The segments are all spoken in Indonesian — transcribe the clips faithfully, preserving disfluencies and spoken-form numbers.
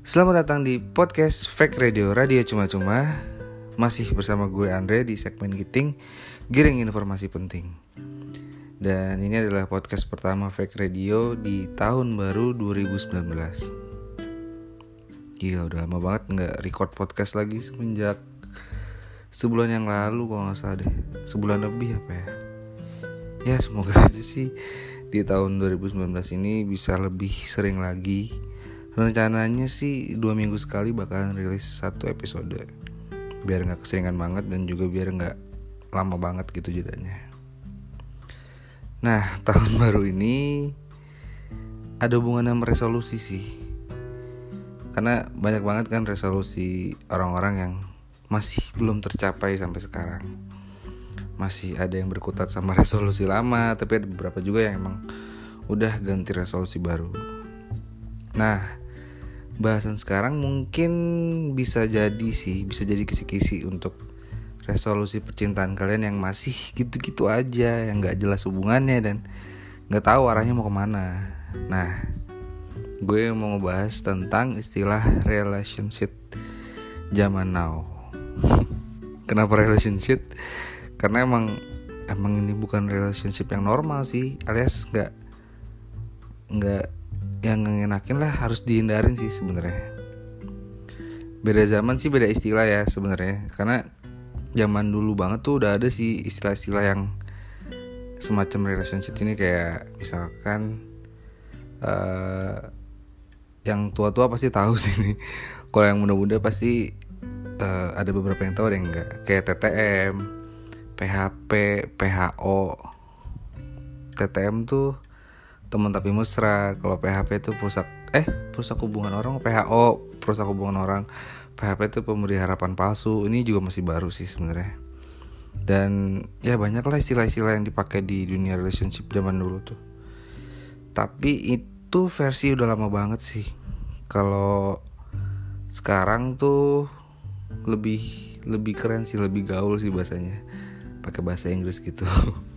Selamat datang di podcast Fake Radio, Radio Cuma-Cuma. Masih bersama gue Andre di segmen Giting, Giring Informasi Penting. Dan ini adalah podcast pertama Fake Radio di tahun baru dua ribu sembilan belas. Gila, udah lama banget gak record podcast lagi semenjak sebulan yang lalu kalau gak salah deh. Sebulan lebih apa ya. Ya semoga aja sih di tahun dua ribu sembilan belas ini bisa lebih sering lagi. Rencananya sih dua minggu sekali bakalan rilis satu episode, biar gak keseringan banget dan juga biar gak lama banget gitu jedanya. Nah, tahun baru ini ada hubungannya sama resolusi sih. Karena banyak banget kan resolusi orang-orang yang masih belum tercapai sampai sekarang. Masih ada yang berkutat sama resolusi lama, tapi ada beberapa juga yang emang udah ganti resolusi baru. Nah, bahasan sekarang mungkin bisa jadi sih, bisa jadi kisi-kisi untuk resolusi percintaan kalian yang masih gitu-gitu aja, yang gak jelas hubungannya dan gak tahu arahnya mau kemana. Nah, gue mau ngebahas tentang istilah relationship zaman now. Kenapa relationship? Karena emang emang ini bukan relationship yang normal sih, alias gak Gak yang ngenakin lah, harus dihindarin sih sebenarnya. Beda zaman sih beda istilah ya sebenarnya. Karena zaman dulu banget tuh udah ada sih istilah-istilah yang semacam relationship ini, kayak misalkan uh, yang tua-tua pasti tahu sih nih. Kalau yang muda-muda pasti uh, ada beberapa yang tahu, ada yang enggak. Kayak T T M, P H P, P H O. T T M tuh teman tapi mesra. Kalau P H P itu perusak eh perusak hubungan orang. P H O perusak hubungan orang. P H P itu pemberi harapan palsu. Ini juga masih baru sih sebenarnya. Dan ya banyak lah istilah-istilah yang dipakai di dunia relationship zaman dulu tuh. Tapi itu versi udah lama banget sih. Kalau sekarang tuh lebih lebih keren sih, lebih gaul sih bahasanya. Pakai bahasa Inggris gitu.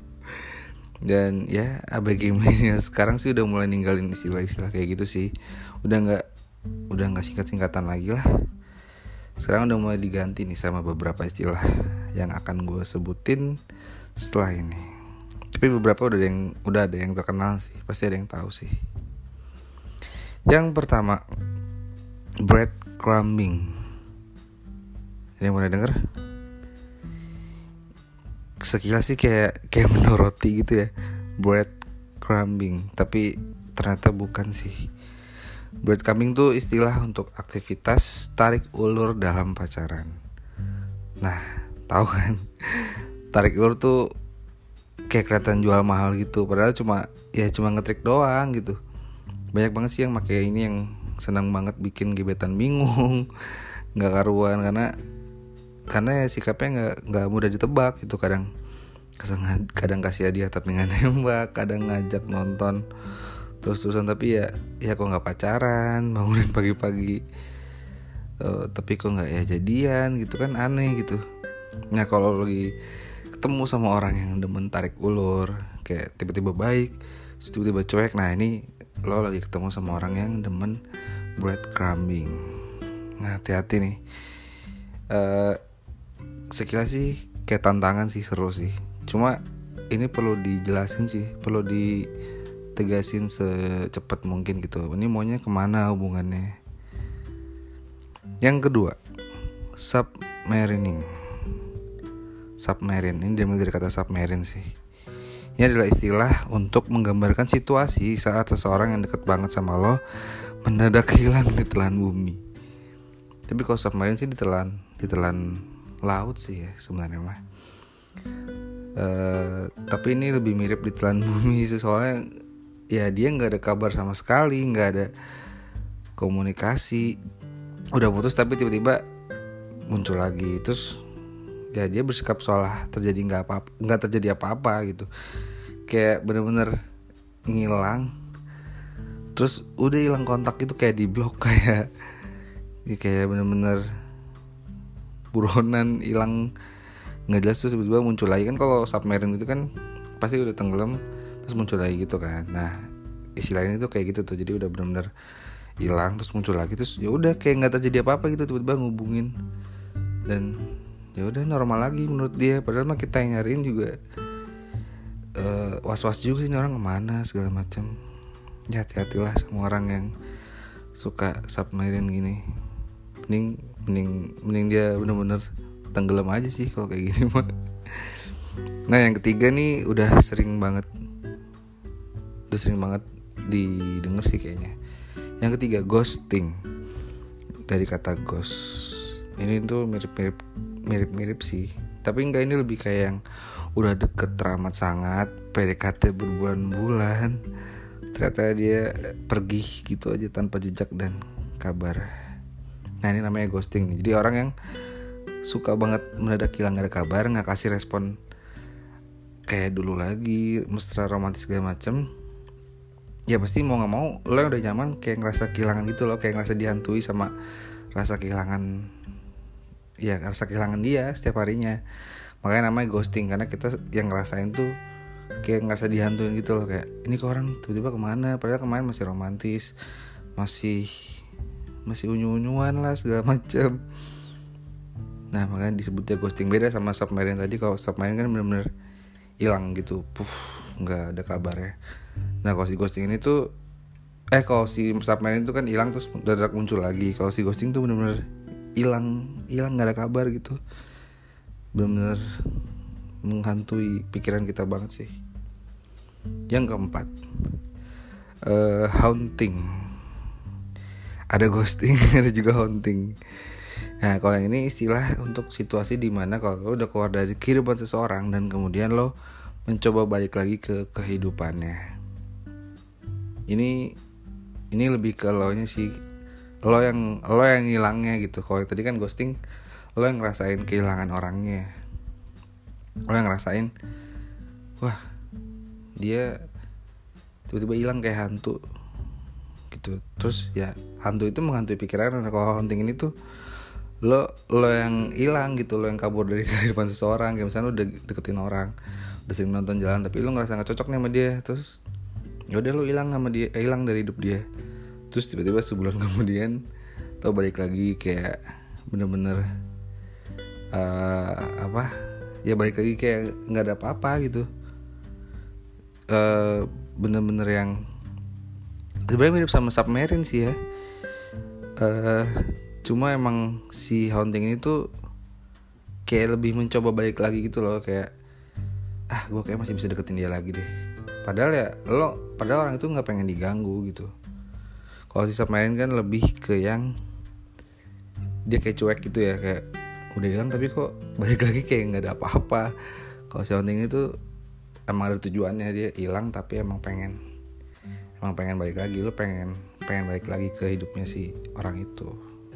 Dan ya abg milenial sekarang sih udah mulai ninggalin istilah-istilah kayak gitu sih. Udah gak Udah gak singkat-singkatan lagi lah. Sekarang udah mulai diganti nih sama beberapa istilah yang akan gue sebutin setelah ini. Tapi beberapa udah ada yang Udah ada yang terkenal sih, pasti ada yang tahu sih. Yang pertama, breadcrumbing. Ada yang pernah denger? Sekilas sih kayak kayak menu roti gitu ya, breadcrumbing, tapi ternyata bukan sih. Breadcrumbing tuh istilah untuk aktivitas tarik ulur dalam pacaran. Nah, tahu kan? Tarik ulur tuh kayak kelihatan jual mahal gitu, padahal cuma ya cuma ngetrik doang gitu. Banyak banget sih yang pakai ini, yang senang banget bikin gebetan bingung, nggak karuan karena karena ya sikapnya nggak nggak mudah ditebak gitu. Kadang kadang kasih hadiah tapi nggak nembak, kadang ngajak nonton terus-terusan tapi ya ya kok nggak pacaran, bangunin pagi-pagi uh, tapi kok nggak ya jadian gitu kan, aneh gitu. Nah, kalau lagi ketemu sama orang yang demen tarik ulur, kayak tiba-tiba baik tiba-tiba cuek, nah ini lo lagi ketemu sama orang yang demen breadcrumbing. Nah, hati-hati nih. uh, Sekilas sih kayak tantangan sih, seru sih. Cuma ini perlu dijelasin sih, perlu ditegasin secepat mungkin gitu. Ini maunya kemana hubungannya. Yang kedua, submarining. Submarine, ini diambil dari kata submarine sih. Ini adalah istilah untuk menggambarkan situasi saat seseorang yang dekat banget sama lo mendadak hilang di telan bumi. Tapi kalau submarine sih ditelan, ditelan laut sih ya sebenarnya mah. Uh, tapi ini lebih mirip ditelan bumi sih, soalnya ya dia nggak ada kabar sama sekali, nggak ada komunikasi, udah putus tapi tiba-tiba muncul lagi, terus ya dia bersikap seolah terjadi nggak apa nggak terjadi apa-apa gitu, kayak bener-bener ngilang, terus udah hilang kontak gitu, kayak di blok, kayak kayak bener-bener buronan, hilang nggak jelas, terus tiba-tiba muncul lagi. Kan kalau submarine itu kan pasti udah tenggelam terus muncul lagi gitu kan. Nah, istilah ini tuh kayak gitu tuh, jadi udah benar-benar hilang terus muncul lagi, terus ya udah kayak nggak terjadi apa-apa gitu, tiba-tiba ngubungin dan ya udah normal lagi menurut dia. Padahal mah kita yang nyariin juga uh, was-was juga sih, ini orang kemana segala macam. Ya hati-hatilah sama orang yang suka submarine gini. Mending mending mending dia bener-bener tenggelam aja sih kalau kayak gini mah. Nah yang ketiga nih udah sering banget, udah sering banget didengar sih kayaknya. Yang ketiga, ghosting. Dari kata ghost. Ini tuh mirip-mirip mirip-mirip sih. Tapi enggak, ini lebih kayak yang udah deket teramat sangat, P D K T berbulan-bulan, ternyata dia pergi gitu aja tanpa jejak dan kabar. Nah ini namanya ghosting nih. Jadi orang yang suka banget mendadak hilang gak ada kabar, gak kasih respon kayak dulu lagi, mesra romantis segala macem. Ya pasti mau gak mau lo yang udah nyaman kayak ngerasa kehilangan gitu loh, kayak ngerasa dihantui sama rasa kehilangan. Ya rasa kehilangan dia setiap harinya. Makanya namanya ghosting, karena kita yang ngerasain tuh kayak ngerasa dihantuin gitu loh. Kayak ini kok orang tiba-tiba kemana, padahal kemarin masih romantis, Masih Masih unyu-unyuan lah segala macam. Nah makanya disebutnya ghosting. Beda sama submarine tadi. Kalau submarine kan bener-bener hilang gitu, puff, gak ada kabarnya. Nah kalau si ghosting ini tuh Eh kalau si submarine itu kan hilang terus dadak muncul lagi. Kalau si ghosting tuh bener-bener hilang, hilang nggak ada kabar gitu, benar-benar menghantui pikiran kita banget sih. Yang keempat, uh, haunting. Ada ghosting, ada juga haunting. Nah kalau yang ini istilah untuk situasi dimana kalau lo udah keluar dari kehidupan seseorang dan kemudian lo mencoba balik lagi ke kehidupannya. Ini ini lebih ke lo nya sih, lo yang lo yang hilangnya gitu. Kalau tadi kan ghosting, lo yang ngerasain kehilangan orangnya, lo yang ngerasain wah dia tiba-tiba hilang kayak hantu gitu. Terus ya hantu itu menghantui pikiran. Nah kalau haunting ini tuh lo lo yang hilang gitu, lo yang kabur dari kehidupan seseorang. Kayak misalnya lo udah deketin orang, udah sering nonton jalan, tapi lo ngerasa nggak cocok nih sama dia. Terus yaudah lo hilang sama dia, eh, hilang dari hidup dia. Terus tiba-tiba sebulan kemudian lo balik lagi kayak bener-bener uh, apa ya balik lagi kayak nggak ada apa-apa gitu. Uh, bener-bener yang sebenarnya mirip sama submarine sih ya. Uh, cuma emang si haunting ini tuh kayak lebih mencoba balik lagi gitu loh. Kayak ah gue kayak masih bisa deketin dia lagi deh. Padahal ya lo, padahal orang itu nggak pengen diganggu gitu. Kalau si submarine kan lebih ke yang dia kayak cuek gitu ya, kayak udah hilang tapi kok balik lagi kayak nggak ada apa-apa. Kalau si haunting itu emang ada tujuannya, dia hilang tapi emang pengen emang pengen balik lagi. Lo pengen pengen balik lagi ke hidupnya si orang itu.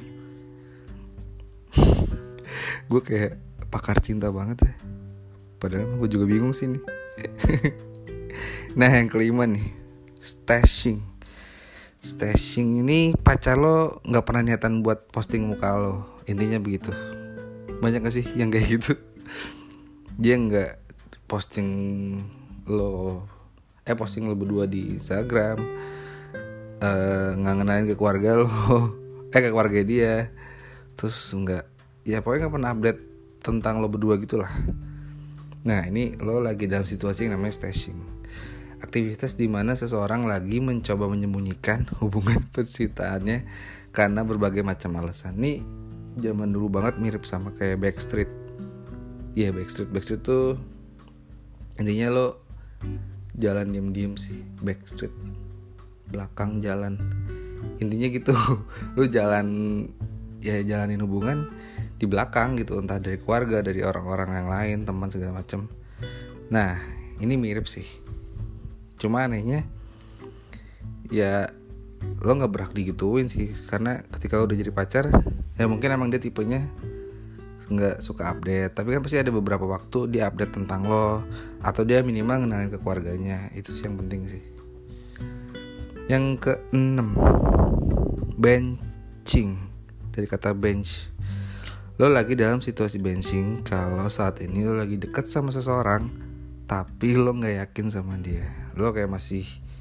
Gue kayak pakar cinta banget ya, padahal gue juga bingung sih nih. Nah yang kelima nih, stashing. Stashing ini pacar lo gak pernah niatan buat posting muka lo. Intinya begitu. Banyak gak sih yang kayak gitu? Dia gak posting lo Eh posting lo berdua di Instagram, uh, gak ngenalin ke keluarga lo Eh ke keluarga dia. Terus gak, ya pokoknya gak pernah update tentang lo berdua gitu lah. Nah ini lo lagi dalam situasi yang namanya stashing. Aktivitas di mana seseorang lagi mencoba menyembunyikan hubungan percintaannya karena berbagai macam alasan. Nih zaman dulu banget, mirip sama kayak Backstreet. Iya yeah, Backstreet. Backstreet tuh intinya lo jalan diem-diem sih, Backstreet belakang jalan. Intinya gitu. Lo jalan, ya jalanin hubungan di belakang gitu, entah dari keluarga, dari orang-orang yang lain, teman segala macam. Nah ini mirip sih. Cuma anehnya ya lo gak berhak digituin sih. Karena ketika lo udah jadi pacar, ya mungkin emang dia tipenya gak suka update, tapi kan pasti ada beberapa waktu dia update tentang lo, atau dia minimal ngenalin ke keluarganya. Itu sih yang penting sih. Yang keenam, benching. Dari kata bench. Lo lagi dalam situasi benching kalau saat ini lo lagi deket sama seseorang tapi lo gak yakin sama dia. Lo kayak masih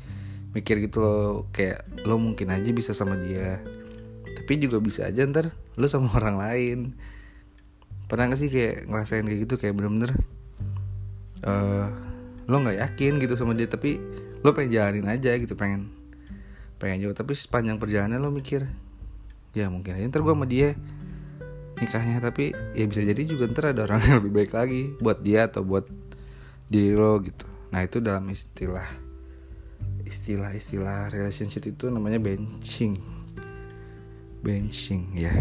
mikir gitu loh, kayak lo mungkin aja bisa sama dia, tapi juga bisa aja ntar lo sama orang lain. Pernah gak sih kayak ngerasain kayak gitu, kayak bener-bener uh, lo gak yakin gitu sama dia, tapi lo pengen jalanin aja gitu, pengen pengen jauh, tapi sepanjang perjalanan lo mikir ya mungkin aja ntar gue sama dia nikahnya, tapi ya bisa jadi juga ntar ada orang yang lebih baik lagi buat dia atau buat diri lo gitu. Nah itu dalam istilah istilah-istilah relationship itu namanya benching. Benching ya.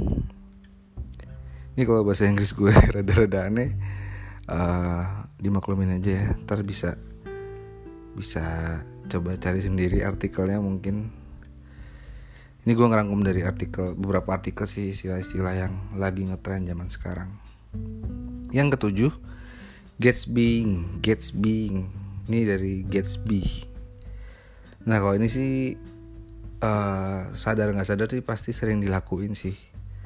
Ini kalau bahasa Inggris gue rada-rada aneh, uh, dimaklumin aja ya. Ntar bisa bisa coba cari sendiri artikelnya mungkin. Ini gue ngerangkum dari artikel, beberapa artikel sih, istilah-istilah yang lagi ngetren zaman sekarang. Yang ketujuh, Gatsbying. Gatsbying. Ini dari Gatsby. Nah kalau ini sih uh, sadar nggak sadar sih pasti sering dilakuin sih,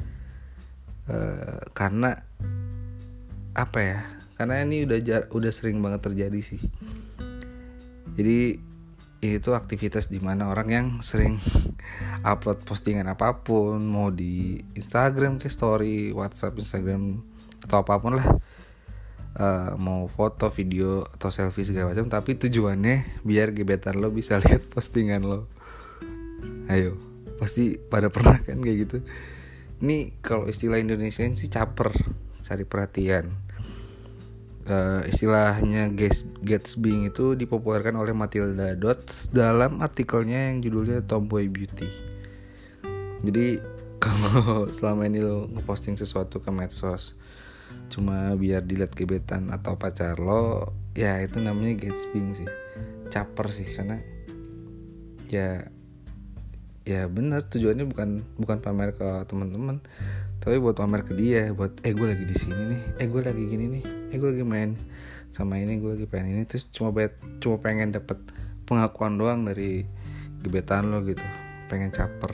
uh, karena apa ya? Karena ini udah jar, udah sering banget terjadi sih. Jadi ini tuh aktivitas dimana orang yang sering upload postingan apapun, mau di Instagram, ke story, WhatsApp, Instagram atau apapun lah. Uh, mau foto, video, atau selfie segala macam, tapi tujuannya biar gebetan lo bisa lihat postingan lo. Ayo, pasti pada pernah kan kayak gitu. Ini kalau istilah Indonesia sih caper, cari perhatian. Uh, istilahnya Gatsbying itu dipopulerkan oleh Matilda Dodds dalam artikelnya yang judulnya Tomboy Beauty. Jadi kalau selama ini lo ngeposting sesuatu ke medsos cuma biar dilihat gebetan atau pacar lo, ya itu namanya Gatsbying sih, caper sih, karena ya ya benar tujuannya bukan bukan pamer ke teman-teman, tapi buat pamer ke dia, buat eh gue lagi di sini nih, eh gue lagi gini nih, eh gue lagi main sama ini, gue lagi pengen ini, terus cuma bet, cuma pengen dapet pengakuan doang dari gebetan lo gitu, pengen caper.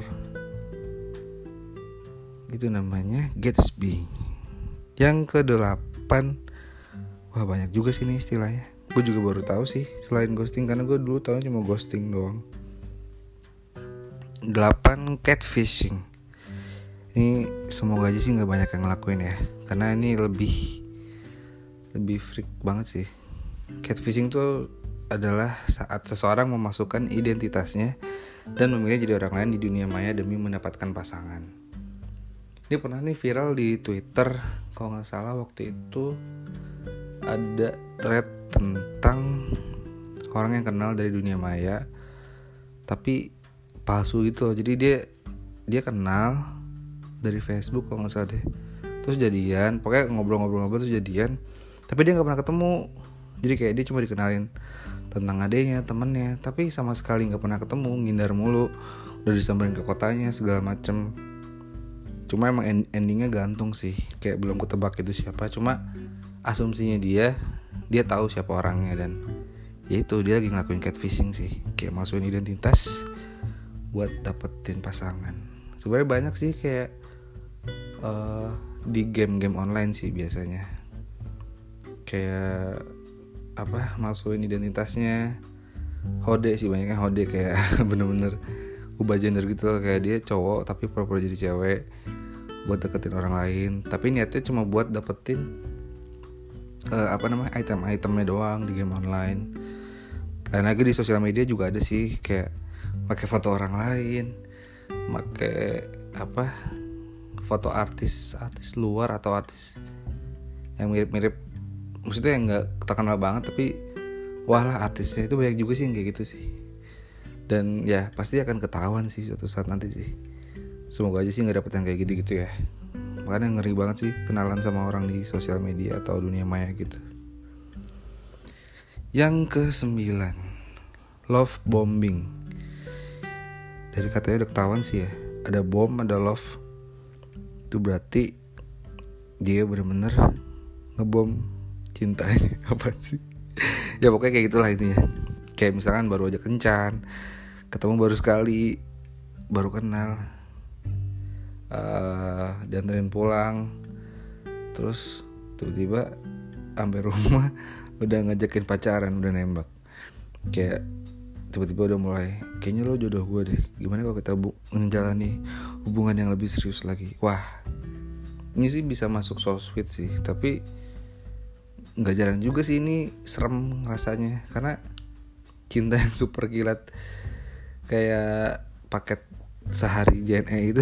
Itu namanya Gatsby. Yang kedelapan, wah banyak juga sih nih istilahnya. Gue juga baru tahu sih selain ghosting, karena gue dulu tahu cuma ghosting doang. Delapan, catfishing. Ini semoga aja sih nggak banyak yang ngelakuin ya, karena ini lebih lebih freak banget sih. Catfishing tuh adalah saat seseorang memasukkan identitasnya dan memilih jadi orang lain di dunia maya demi mendapatkan pasangan. Ini pernah nih viral di Twitter, kalau nggak salah waktu itu ada thread tentang orang yang kenal dari dunia maya tapi palsu gitu loh. Jadi dia dia kenal dari Facebook kalau nggak salah deh, terus jadian, pokoknya ngobrol-ngobrol-ngobrol terus jadian, tapi dia nggak pernah ketemu. Jadi kayak dia cuma dikenalin tentang adenya, temennya, tapi sama sekali nggak pernah ketemu, ngindar mulu, udah disamperin ke kotanya segala macem. Cuma emang endingnya gantung sih, kayak belum ketebak itu siapa. Cuma asumsinya dia dia tahu siapa orangnya, dan ya itu dia lagi ngelakuin catfishing sih, kayak masukin identitas buat dapetin pasangan. Sebenarnya banyak sih kayak uh, di game-game online sih biasanya, kayak apa, masukin identitasnya hode sih, banyaknya hode, kayak bener-bener ubah gender gitu loh, kayak dia cowok tapi pura-pura jadi cewek buat deketin orang lain, tapi niatnya cuma buat dapetin uh, apa namanya item-itemnya doang di game online. Lain lagi di sosial media juga ada sih, kayak pakai foto orang lain, pakai apa, foto artis artis luar atau artis yang mirip-mirip, maksudnya yang nggak terkenal banget tapi wah lah artisnya. Itu banyak juga sih yang kayak gitu sih, dan ya pasti akan ketahuan sih suatu saat nanti sih. Semoga aja sih nggak dapet yang kayak gitu-gitu ya. Makanya ngeri banget sih kenalan sama orang di sosial media atau dunia maya gitu. Yang kesembilan, love bombing. Dari katanya udah ketahuan sih ya, ada bom, ada love. Itu berarti dia bener-bener ngebom cintanya. Apa sih? Ya pokoknya kayak gitulah intinya. Kayak misalkan baru aja kencan, ketemu baru sekali, baru kenal, uh, dianterin pulang, terus tiba-tiba sampai rumah udah ngajakin pacaran, udah nembak. Kayak tiba-tiba udah mulai, kayaknya lo jodoh gue deh, gimana kalau kita bu- menjalani hubungan yang lebih serius lagi. Wah, ini sih bisa masuk so sweet sih, tapi nggak jarang juga sih ini serem rasanya, karena cinta yang super kilat kayak paket sehari J N E itu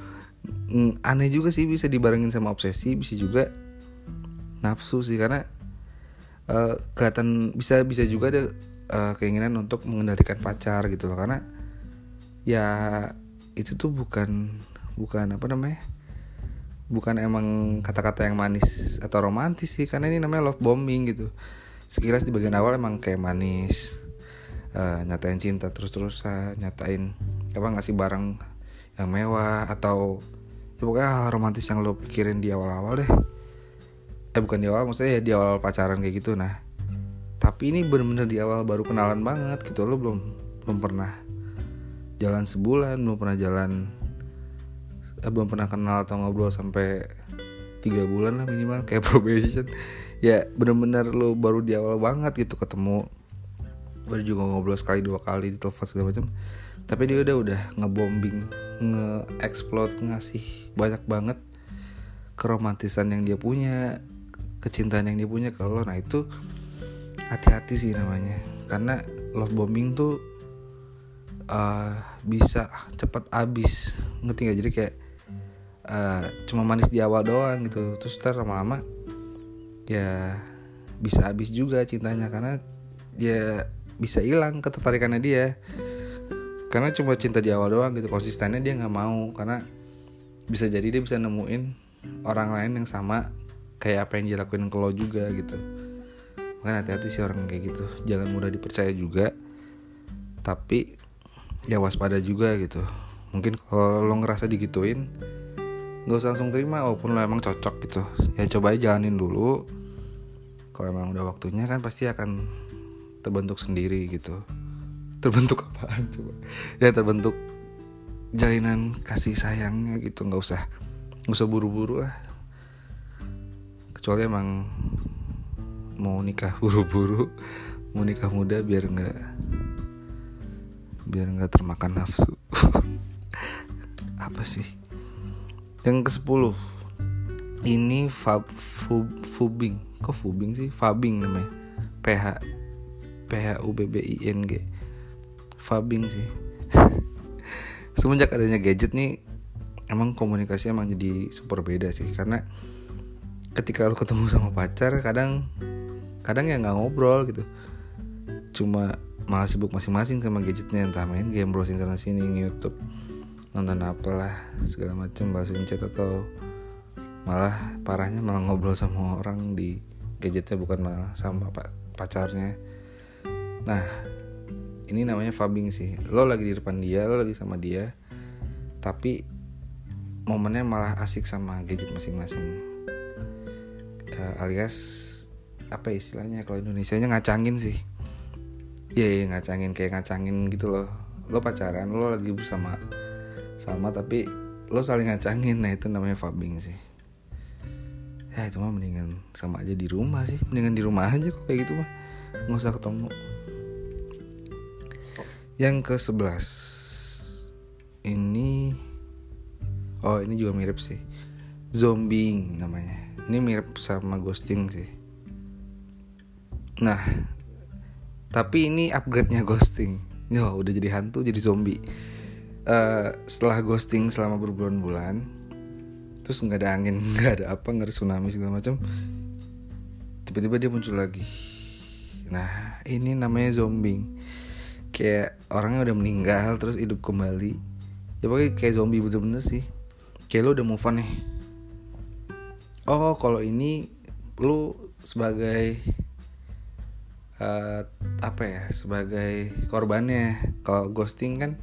aneh juga sih, bisa dibarengin sama obsesi, bisa juga nafsu sih, karena uh, kelihatan bisa bisa juga ada uh, keinginan untuk mengendalikan pacar gitu loh, karena ya itu tuh bukan bukan apa namanya bukan emang kata-kata yang manis atau romantis sih, karena ini namanya love bombing gitu. Sekilas di bagian awal emang kayak manis, uh, nyatain cinta terus-terusan, nyatain apa ngasih barang yang mewah atau ya pokoknya hal romantis yang lo pikirin di awal-awal deh. Eh bukan di awal, maksudnya ya di awal pacaran kayak gitu. Nah, tapi ini bener-bener di awal baru kenalan banget gitu. Lo belum belum pernah jalan sebulan, belum pernah jalan eh, belum pernah kenal atau ngobrol sampai tiga bulan lah minimal, kayak probation. Ya bener-bener lo baru di awal banget gitu ketemu, baru juga ngobrol sekali dua kali di telepon segala macam, tapi dia udah udah ngebombing, nge-explode, ngasih banyak banget keromantisan yang dia punya, kecintaan yang dia punya ke lo. Nah itu hati-hati sih namanya, karena love bombing tuh uh, bisa cepet abis, ngerti gak? Jadi kayak uh, cuma manis di awal doang gitu, terus ntar lama-lama ya bisa abis juga cintanya, karena dia bisa hilang ketertarikannya dia, karena cuma cinta di awal doang gitu. Konsistennya dia nggak mau, karena bisa jadi dia bisa nemuin orang lain yang sama kayak apa yang dia lakuin ke lo juga gitu. Makanya hati-hati sih orang kayak gitu, jangan mudah dipercaya juga, tapi ya waspada juga gitu. Mungkin kalau lo ngerasa digituin, nggak usah langsung terima walaupun lo emang cocok gitu. Ya coba aja jalanin dulu, kalau emang udah waktunya kan pasti akan terbentuk sendiri gitu. Terbentuk apaan coba? Ya terbentuk jalinan kasih sayangnya gitu. Nggak usah nggak usah buru-buru lah, kecuali emang mau nikah buru-buru, mau nikah muda biar nggak biar nggak termakan nafsu. Apa sih yang kesepuluh ini? Fab, fub, fubing kok fubing sih fabing namanya, P H P H U B B I N G, fabing sih. Semenjak adanya gadget nih, emang komunikasi emang jadi super beda sih, karena ketika lu ketemu sama pacar kadang kadang ya nggak ngobrol gitu, cuma malah sibuk masing-masing sama gadgetnya, entah main game, browsing sana sini, YouTube, nonton apalah segala macam, balasin chat, atau malah parahnya malah ngobrol sama orang di gadgetnya, bukan malah sama pacarnya. Nah ini namanya fabing sih. Lo lagi di depan dia, lo lagi sama dia, tapi momennya malah asik sama gadget masing-masing. Uh, alias apa istilahnya kalau Indonesianya, ngacangin sih. Iya yeah, yeah, ngacangin, kayak ngacangin gitu loh. Lo pacaran, lo lagi bersama sama tapi lo saling ngacangin. Nah itu namanya fabing sih. Ya itu mah mendingan sama aja di rumah sih, mendingan di rumah aja kok kayak gitu mah, nggak usah ketemu. Yang ke sebelas ini, oh ini juga mirip sih, zombing namanya. Ini mirip sama ghosting sih. Nah tapi ini upgrade-nya ghosting. Yo udah jadi hantu, jadi zombie. Uh, setelah ghosting selama berbulan-bulan, terus nggak ada angin, nggak ada apa, nggak ada tsunami segala macam, tiba-tiba dia muncul lagi. Nah ini namanya zombing. Kayak orangnya udah meninggal terus hidup kembali. Ya pokoknya kayak zombie bener-bener sih. Kayak lo udah move on nih. Oh kalau ini lo sebagai uh, apa ya, sebagai korbannya. Kalau ghosting kan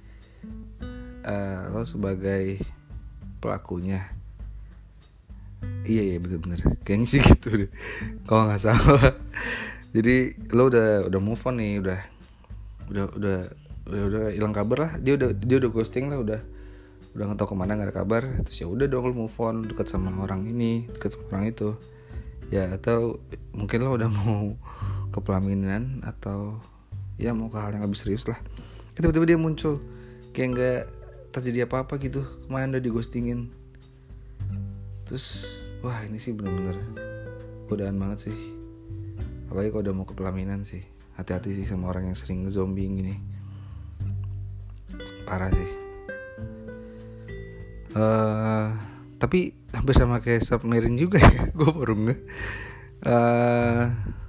uh, lo sebagai pelakunya. Iya iya bener-bener kayaknya sih gitu deh kalau nggak salah. Jadi lo udah udah move on nih, udah udah udah udah udah hilang kabar lah, dia udah dia udah ghosting lah, udah udah nggak tahu kemana, nggak ada kabar. Terus ya udah dong lo move on, deket sama orang ini, deket sama orang itu ya, atau mungkin lo udah mau ke pelaminan, atau ya mau ke hal yang lebih serius lah. Tiba-tiba dia muncul kayak nggak terjadi apa-apa gitu. Kemarin udah di ghostingin. Terus wah ini sih benar-benar godaan banget sih. Apalagi kalau udah mau ke pelaminan sih. Hati-hati sih sama orang yang sering nge-zombie gini. Parah sih. Uh, tapi hampir sama kayak submarine juga ya. Gue baru nge. Uh,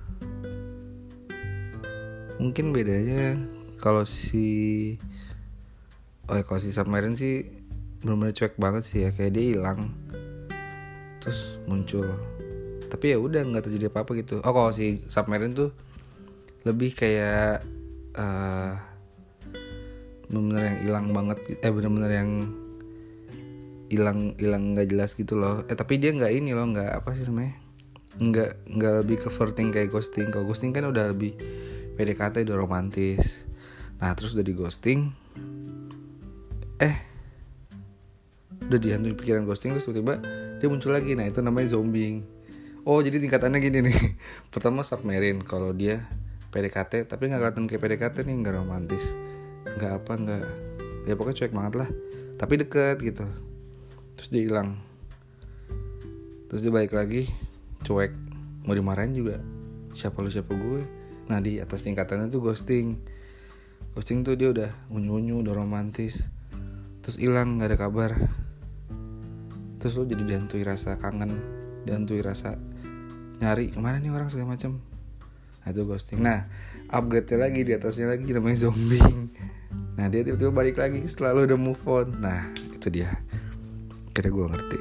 mungkin bedanya kalau si oh ya, kalau si submarine sih benar-benar cuek banget sih ya, kayak dia hilang terus muncul tapi ya udah nggak terjadi apa-apa gitu. Oh kalau si submarine tuh lebih kayak uh, benar-benar yang hilang banget, eh benar-benar yang hilang hilang nggak jelas gitu loh. Eh tapi dia nggak ini loh, nggak apa sih namanya, nggak nggak lebih ke flirting kayak ghosting. Kalau ghosting kan udah lebih P D K T, udah romantis. Nah terus udah di ghosting, eh udah dihantui pikiran ghosting, terus tiba-tiba dia muncul lagi. Nah itu namanya zombing. Oh jadi tingkatannya gini nih. Pertama submarine, kalau dia P D K T tapi nggak kelihatan kayak P D K T nih, nggak romantis, nggak apa nggak, ya pokoknya cuek banget lah. Tapi deket gitu. Terus dia hilang. Terus dia balik lagi, cuek, mau dimarahin juga, siapa lu siapa gue. Nah di atas tingkatannya tuh ghosting. Ghosting tuh dia udah unyu-unyu, udah romantis, terus hilang, nggak ada kabar. Terus lo jadi dihantui rasa kangen, dihantui rasa nyari kemana nih orang segala macam. Nah itu ghosting. Nah upgrade-nya lagi, di atasnya lagi namanya zombing. Nah dia tiba-tiba balik lagi setelah lo udah move on. Nah itu dia, kira gue ngerti.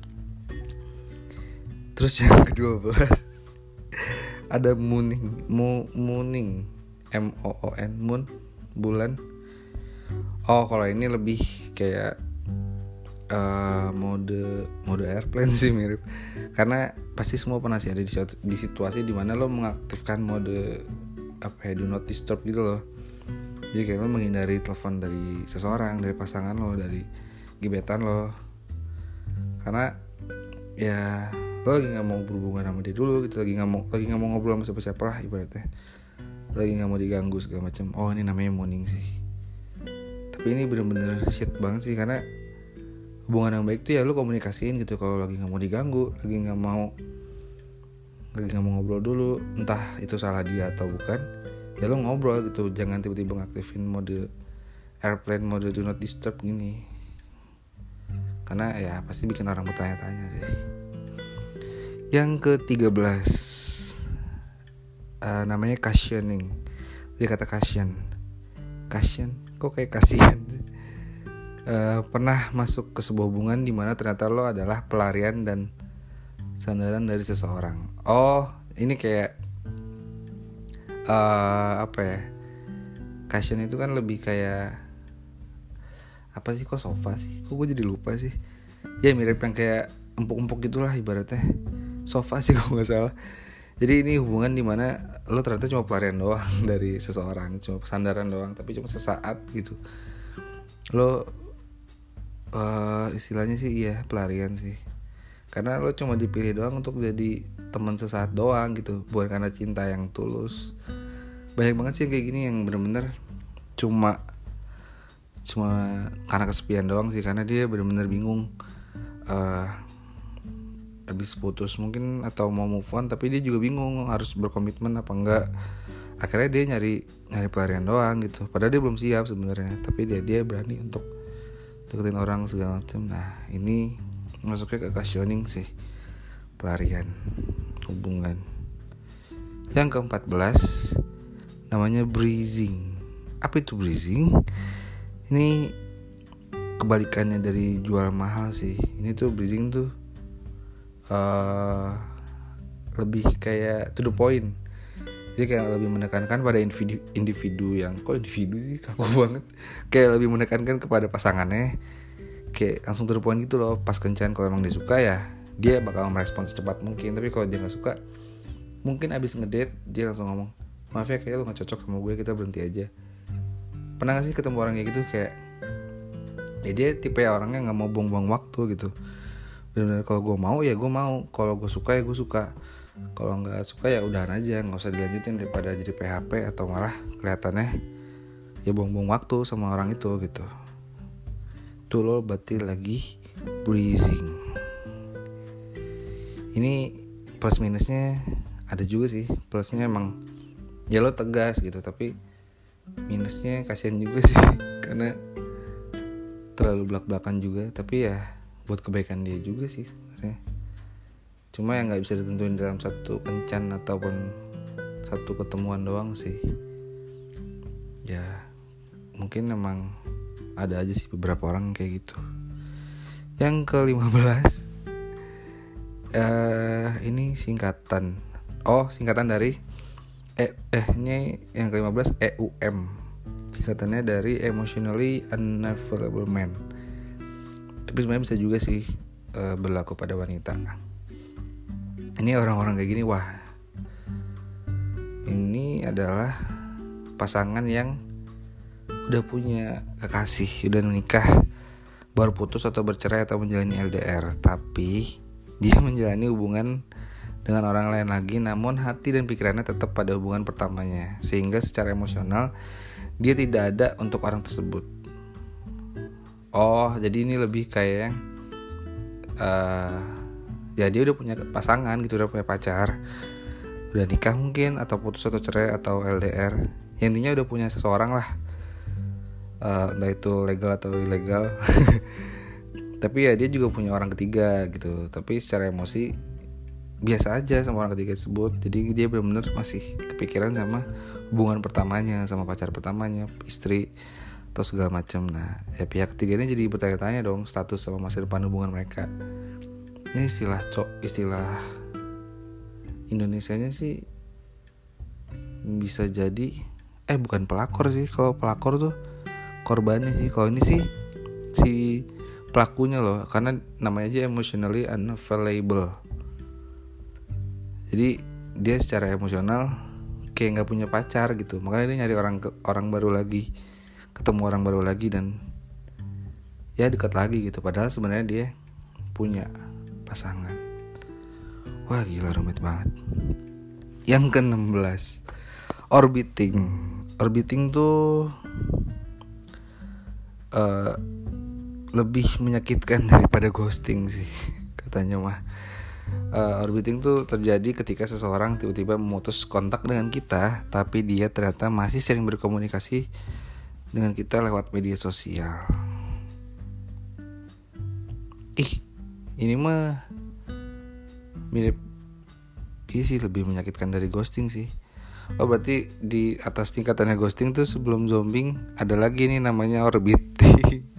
Terus yang kedua belas ada mooning, Mo, mooning, M O O N, moon, bulan. Oh kalau ini lebih kayak uh, mode mode airplane sih, mirip. Karena pasti semua pernah sih ada di, di situasi dimana lo mengaktifkan mode apa ya, do not disturb gitu loh. Jadi kayak lo menghindari telepon dari seseorang, dari pasangan lo, dari gebetan lo. Karena ya lo lagi nggak mau berhubungan sama dia dulu gitu, lagi nggak mau lagi nggak mau ngobrol sama siapa-siapa lah ibaratnya, lagi nggak mau diganggu segala macam. Oh ini namanya mooning sih. Tapi ini bener-bener shit banget sih, karena hubungan yang baik tuh ya lo komunikasiin gitu. Kalau lagi nggak mau diganggu, lagi nggak mau lagi nggak mau ngobrol dulu, entah itu salah dia atau bukan, ya lo ngobrol gitu. Jangan tiba-tiba ngaktifin mode airplane, mode do not disturb gini, karena ya pasti bikin orang bertanya-tanya sih. Yang ke tiga belas uh, namanya cushioning. Dia kata cushion, cushion, kok kayak kasihan. Uh, pernah masuk ke sebuah hubungan di mana ternyata lo adalah pelarian dan sandaran dari seseorang. Oh ini kayak uh, apa ya? Cushion itu kan lebih kayak apa sih, kok sofa sih? Kok gue jadi lupa sih? Ya mirip yang kayak empuk-empuk gitulah ibaratnya. Sofa sih kalau nggak salah. Jadi ini hubungan dimana lo ternyata cuma pelarian doang dari seseorang, cuma sandaran doang, tapi cuma sesaat gitu. Lo uh, istilahnya sih iya pelarian sih, karena lo cuma dipilih doang untuk jadi teman sesaat doang gitu, bukan karena cinta yang tulus. Banyak banget sih yang kayak gini, yang bener-bener cuma cuma karena kesepian doang sih, karena dia bener-bener bingung. Uh, habis putus mungkin atau mau move on, tapi dia juga bingung harus berkomitmen apa enggak. Akhirnya dia nyari nyari pelarian doang gitu, padahal dia belum siap sebenarnya, tapi dia dia berani untuk deketin orang segala macam. Nah ini masuknya ke cushioning sih, pelarian hubungan. Yang keempat belas namanya breezing. Apa itu breezing? Ini kebalikannya dari jual mahal sih. Ini tuh breezing tuh Uh, lebih kayak to the point. Jadi kayak lebih menekankan pada individu, individu yang kok individu sih kaku banget. Kayak lebih menekankan kepada pasangannya, kayak langsung to the point gitu loh. Pas kencan kalau emang dia suka ya dia bakal merespon secepat mungkin. Tapi kalau dia nggak suka, mungkin abis ngedate dia langsung ngomong, maaf ya kayak lo nggak cocok sama gue, kita berhenti aja. Pernah nggak sih ketemu orang kayak gitu? Kayak ya dia tipe ya orangnya nggak mau buang-buang waktu gitu. Benar-benar kalau gue mau ya gue mau, kalau gue suka ya gue suka. Kalau nggak suka ya udahan aja, nggak usah dilanjutin daripada jadi P H P atau malah kelihatannya ya buang-buang waktu sama orang itu gitu. Tuh lo berarti lagi breathing. Ini plus minusnya ada juga sih. Plusnya emang ya lo tegas gitu, tapi minusnya kasihan juga sih karena terlalu belak-belakan juga. Tapi ya buat kebaikan dia juga sih sebenarnya. Cuma yang nggak bisa ditentuin dalam satu kencan ataupun satu ketemuan doang sih. Ya mungkin emang ada aja sih beberapa orang kayak gitu. Yang ke lima belas uh, ini singkatan. Oh, singkatan dari eh eh ini yang ke lima belas E U M. Singkatannya dari Emotionally Unavailable Man. Tapi sebenarnya bisa juga sih uh, berlaku pada wanita. Ini orang-orang kayak gini, wah. Ini adalah pasangan yang udah punya kekasih, udah menikah, baru putus atau bercerai atau menjalani L D R, tapi dia menjalani hubungan dengan orang lain lagi, namun hati dan pikirannya tetap pada hubungan pertamanya, sehingga secara emosional dia tidak ada untuk orang tersebut. Oh, jadi ini lebih kayak uh, ya dia udah punya pasangan gitu, udah punya pacar, udah nikah mungkin, atau putus atau cerai atau L D R, ya, intinya udah punya seseorang lah. Uh, entah itu legal atau ilegal. Tapi ya dia juga punya orang ketiga gitu. Tapi secara emosi biasa aja sama orang ketiga tersebut. Jadi dia benar-benar masih kepikiran sama hubungan pertamanya, sama pacar pertamanya, istri atau segala macam. Nah, ya pihak ketiganya jadi bertanya-tanya dong status sama masa depan hubungan mereka. Ini istilah cok, istilah Indonesianya sih bisa jadi eh bukan pelakor sih. Kalau pelakor tuh korbannya sih. Kalau ini sih si pelakunya loh, karena namanya aja emotionally unavailable. Jadi dia secara emosional kayak nggak punya pacar gitu, makanya dia nyari orang orang baru lagi, ketemu orang baru lagi dan ya dekat lagi gitu. Padahal sebenarnya dia punya pasangan. Wah gila, rumit banget. Yang ke enam belas orbiting. Orbiting tuh Uh, lebih menyakitkan daripada ghosting sih katanya mah. uh, Orbiting tuh terjadi ketika seseorang tiba-tiba memutus kontak dengan kita, tapi dia ternyata masih sering berkomunikasi dengan kita lewat media sosial. Ih, ini mah mirip, ini sih lebih menyakitkan dari ghosting sih. Oh berarti di atas tingkatannya ghosting tuh sebelum zombing ada lagi nih namanya orbiting.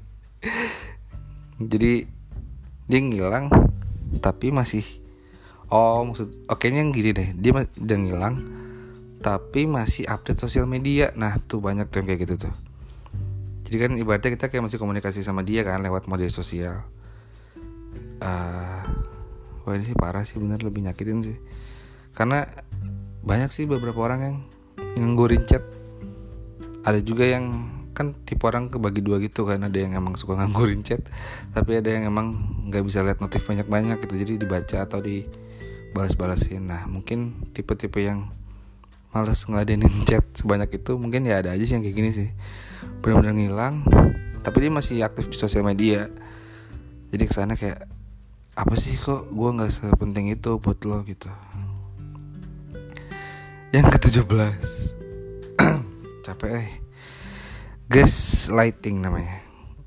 Jadi dia ngilang tapi masih, oh maksud oke nya gini deh, dia udah ngilang tapi masih update sosial media. Nah tuh banyak tuh yang kayak gitu tuh. Jadi kan ibaratnya kita kayak masih komunikasi sama dia kan lewat media sosial. uh, Wah ini sih parah sih, bener lebih nyakitin sih. Karena banyak sih beberapa orang yang nganggurin chat. Ada juga yang kan tipe orang kebagi dua gitu kan. Ada yang emang suka nganggurin chat, tapi ada yang emang gak bisa lihat notif banyak-banyak gitu, jadi dibaca atau dibalas-balasin. Nah mungkin tipe-tipe yang malas ngeladenin chat sebanyak itu, mungkin ya ada aja sih yang kayak gini sih, benar-benar ngilang tapi dia masih aktif di sosial media. Jadi kesana kayak, apa sih kok gue gak sepenting itu buat lo gitu. Yang ke tujuh belas capek eh gaslighting namanya.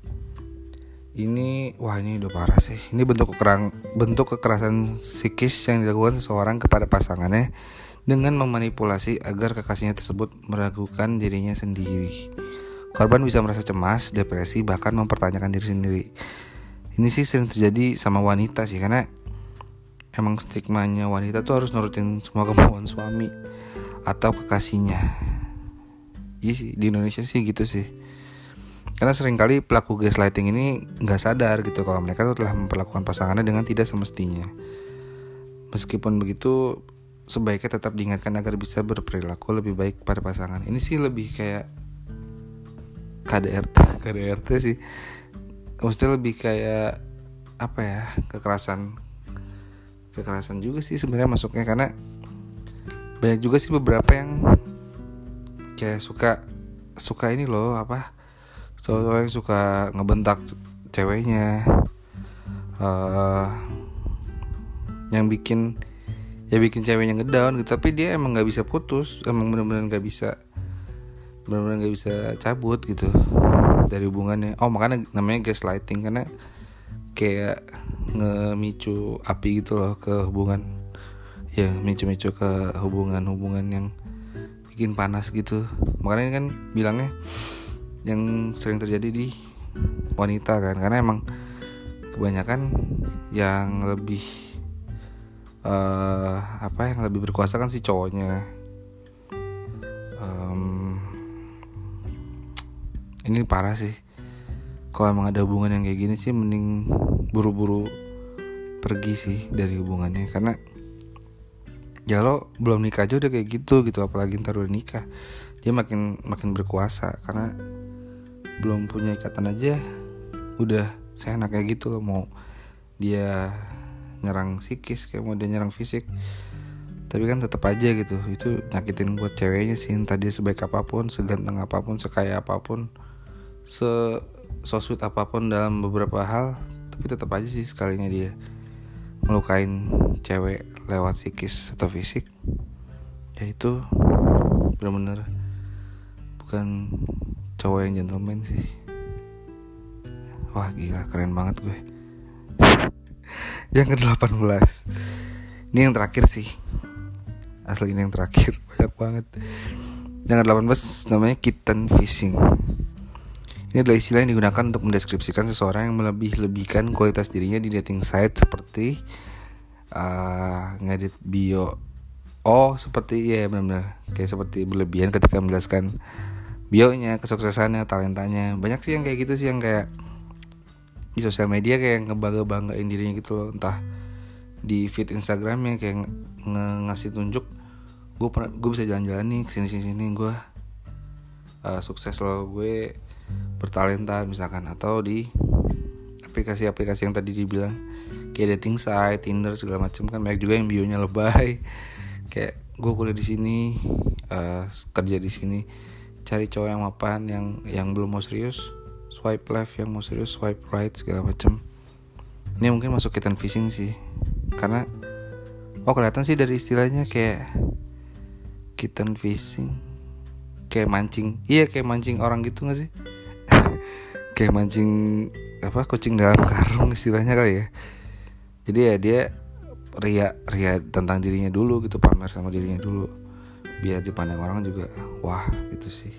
Ini wah ini udah parah sih. Ini bentuk kekerang, bentuk kekerasan psikis yang dilakukan seseorang kepada pasangannya dengan memanipulasi agar kekasihnya tersebut meragukan dirinya sendiri. Korban bisa merasa cemas, depresi, bahkan mempertanyakan diri sendiri. Ini sih sering terjadi sama wanita sih, karena emang stigmanya wanita tuh harus nurutin semua kemauan suami atau kekasihnya. Iya sih, di Indonesia sih gitu sih. Karena seringkali pelaku gaslighting ini gak sadar gitu kalau mereka tuh telah memperlakukan pasangannya dengan tidak semestinya. Meskipun begitu, sebaiknya tetap diingatkan agar bisa berperilaku lebih baik pada pasangan. Ini sih lebih kayak K D R T, K D R T sih. Maksudnya lebih kayak apa ya, kekerasan kekerasan juga sih sebenarnya masuknya, karena banyak juga sih beberapa yang kayak suka suka ini loh apa cowok yang suka ngebentak ceweknya, uh, yang bikin ya bikin ceweknya ngedown gitu, tapi dia emang nggak bisa putus, emang benar-benar nggak bisa benar-benar nggak bisa cabut gitu dari hubungannya. Oh makanya namanya gaslighting, karena kayak ngemicu api gitu loh ke hubungan, ya micu-micu ke hubungan-hubungan yang bikin panas gitu. Makanya kan bilangnya yang sering terjadi di wanita kan, karena emang kebanyakan yang lebih uh, apa yang lebih berkuasa kan si cowoknya. Um, ini parah sih. Kalau emang ada hubungan yang kayak gini sih mending buru-buru pergi sih dari hubungannya, karena ya lo belum nikah aja udah kayak gitu gitu, apalagi ntar udah nikah dia makin makin berkuasa, karena belum punya ikatan aja udah seenaknya gitu loh, mau dia nyerang psikis kayak mau dia nyerang fisik. Tapi kan tetap aja gitu, itu nyakitin buat ceweknya sih, entah dia sebaik apapun, seganteng apapun, sekaya apapun, se so sweet apapun dalam beberapa hal, tapi tetap aja sih sekalinya dia ngelukain cewek lewat psikis atau fisik, ya itu benar-benar bukan cowok yang gentleman sih. Wah gila, keren banget gue. Yang ke delapan belas, ini yang terakhir sih, asli ini yang terakhir, banyak banget. Yang ke delapan belas namanya kitten fishing. Ini adalah istilah yang digunakan untuk mendeskripsikan seseorang yang melebih-lebihkan kualitas dirinya di dating site, seperti uh, ngedit bio. Oh seperti ya benar-benar kayak seperti berlebihan ketika menjelaskan bionya, kesuksesannya, talentanya. Banyak sih yang kayak gitu sih, yang kayak di sosial media kayak ngebangga-banggain dirinya gitu loh. Entah di feed Instagramnya kayak nge- ngasih tunjuk, gue pernah, gue bisa jalan-jalan nih kesini-sini, gue uh, sukses loh, gue bertalenta misalkan. Atau di aplikasi-aplikasi yang tadi dibilang kayak dating site, Tinder segala macam kan banyak juga yang bionya lebay. Kayak gue kuliah di sini, uh, kerja di sini, cari cowok yang mapan, yang yang belum mau serius swipe left, yang mau serius swipe right segala macam. Ini mungkin masuk kitten fishing sih, karena oh kelihatan sih dari istilahnya kayak kitten fishing, kayak mancing, iya kayak mancing orang gitu nggak sih? Kayak mancing apa kucing dalam karung istilahnya kali ya. Jadi ya dia ria ria tentang dirinya dulu gitu, pamer sama dirinya dulu biar dipandang orang juga wah gitu sih.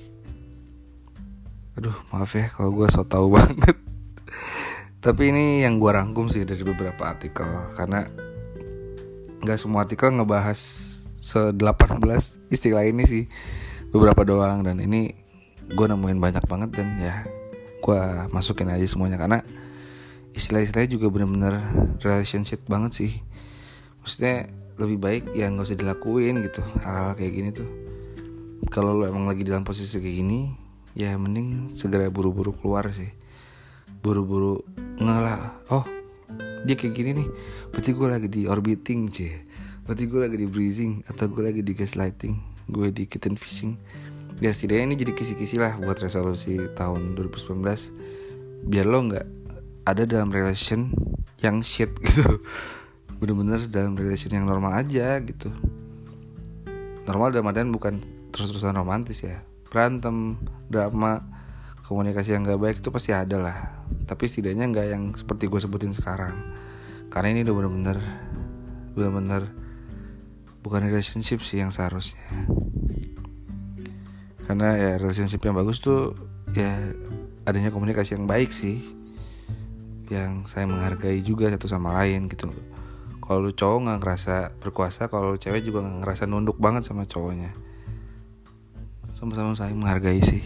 Aduh maaf ya kalau gue so tau banget. Tapi ini yang gue rangkum sih dari beberapa artikel, karena nggak semua artikel ngebahas se delapan belas istilah ini sih, beberapa doang. Dan ini gue nemuin banyak banget dan ya gue masukin aja semuanya, karena istilah-istilahnya juga benar-benar relationship banget sih. Maksudnya lebih baik ya nggak usah dilakuin gitu hal-hal kayak gini tuh. Kalau lo emang lagi dalam posisi kayak gini, ya mending segera buru-buru keluar sih, buru-buru ngalah. Oh dia kayak gini nih, berarti gue lagi di orbiting cie, berarti gue lagi di breezing, atau gue lagi di gaslighting, gue di kitten fishing. Ya setidaknya ini jadi kisi-kisi lah buat resolusi tahun dua ribu sembilan belas, biar lo gak ada dalam relation yang shit gitu. Bener-bener dalam relation yang normal aja gitu. Normal dalam artian bukan terus-terusan romantis ya, berantem, drama, komunikasi yang gak baik itu pasti ada lah. Tapi setidaknya gak yang seperti gue sebutin sekarang, karena ini udah bener-bener Bener-bener bukan relationship sih yang seharusnya. Karena ya relationship yang bagus tuh ya adanya komunikasi yang baik sih, yang saya menghargai juga satu sama lain gitu. Kalau lu cowok gak ngerasa berkuasa, kalau cewek juga gak ngerasa nunduk banget sama cowoknya, sama-sama saling menghargai sih.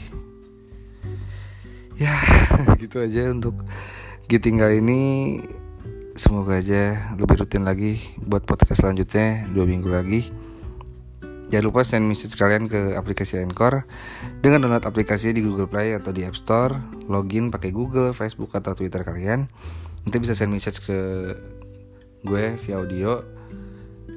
Ya gitu aja untuk giting kali ini. Semoga aja lebih rutin lagi buat podcast selanjutnya, dua minggu lagi. Jangan lupa send message kalian ke aplikasi Anchor dengan download aplikasinya di Google Play atau di App Store. Login pakai Google, Facebook atau Twitter kalian. Nanti bisa send message ke gue via audio.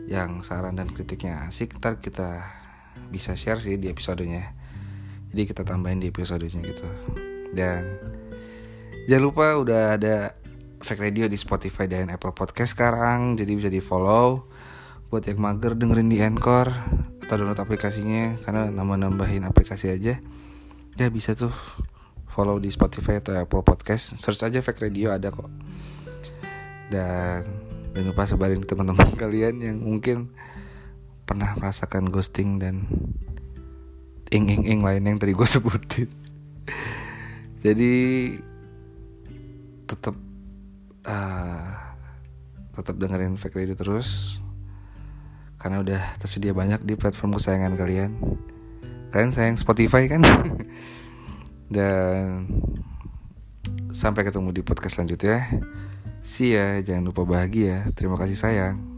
yang saran dan kritiknya asik, ntar kita bisa share sih di episodenya. Jadi kita tambahin di episodenya gitu. Dan jangan lupa udah ada Fake Radio di Spotify dan Apple Podcast sekarang, jadi bisa di follow. Buat yang mager dengerin di Anchor atau download aplikasinya, karena nambah-nambahin aplikasi aja ya bisa tuh follow di Spotify atau Apple Podcast, search aja Fake Radio, ada kok. Dan jangan lupa sebarin ke teman-teman kalian yang mungkin pernah merasakan ghosting dan ing-ing-ing lain yang tadi gue sebutin. Jadi tetap uh, tetap dengerin Fake Radio terus, karena udah tersedia banyak di platform kesayangan kalian. Kalian sayang Spotify kan? Dan sampai ketemu di podcast selanjutnya. See ya, jangan lupa bahagia. Terima kasih sayang.